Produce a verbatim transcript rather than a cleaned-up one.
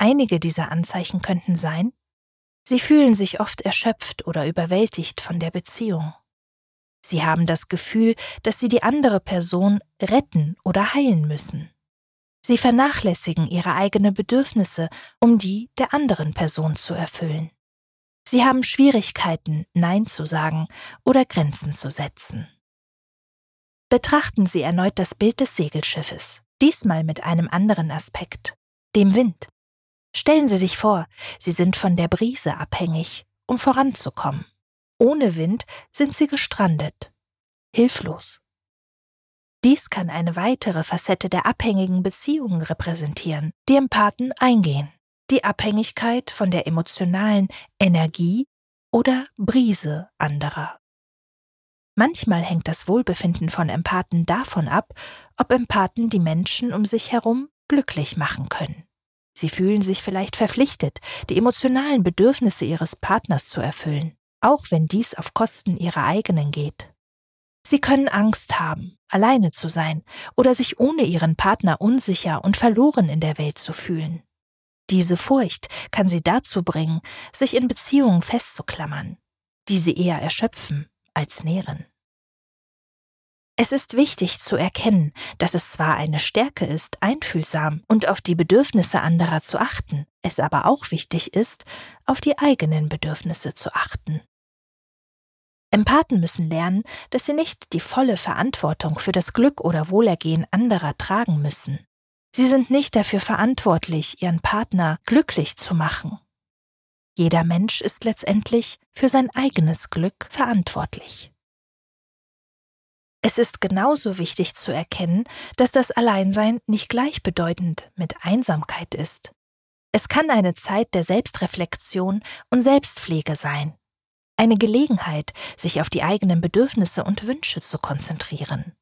Einige dieser Anzeichen könnten sein: Sie fühlen sich oft erschöpft oder überwältigt von der Beziehung. Sie haben das Gefühl, dass sie die andere Person retten oder heilen müssen. Sie vernachlässigen ihre eigenen Bedürfnisse, um die der anderen Person zu erfüllen. Sie haben Schwierigkeiten, Nein zu sagen oder Grenzen zu setzen. Betrachten Sie erneut das Bild des Segelschiffes, diesmal mit einem anderen Aspekt, dem Wind. Stellen Sie sich vor, Sie sind von der Brise abhängig, um voranzukommen. Ohne Wind sind Sie gestrandet, hilflos. Dies kann eine weitere Facette der abhängigen Beziehungen repräsentieren, die Empathen eingehen. Die Abhängigkeit von der emotionalen Energie oder Brise anderer. Manchmal hängt das Wohlbefinden von Empathen davon ab, ob Empathen die Menschen um sich herum glücklich machen können. Sie fühlen sich vielleicht verpflichtet, die emotionalen Bedürfnisse ihres Partners zu erfüllen, auch wenn dies auf Kosten ihrer eigenen geht. Sie können Angst haben, alleine zu sein oder sich ohne ihren Partner unsicher und verloren in der Welt zu fühlen. Diese Furcht kann sie dazu bringen, sich in Beziehungen festzuklammern, die sie eher erschöpfen als nähren. Es ist wichtig zu erkennen, dass es zwar eine Stärke ist, einfühlsam und auf die Bedürfnisse anderer zu achten, es aber auch wichtig ist, auf die eigenen Bedürfnisse zu achten. Empathen müssen lernen, dass sie nicht die volle Verantwortung für das Glück oder Wohlergehen anderer tragen müssen. Sie sind nicht dafür verantwortlich, ihren Partner glücklich zu machen. Jeder Mensch ist letztendlich für sein eigenes Glück verantwortlich. Es ist genauso wichtig zu erkennen, dass das Alleinsein nicht gleichbedeutend mit Einsamkeit ist. Es kann eine Zeit der Selbstreflexion und Selbstpflege sein. Eine Gelegenheit, sich auf die eigenen Bedürfnisse und Wünsche zu konzentrieren.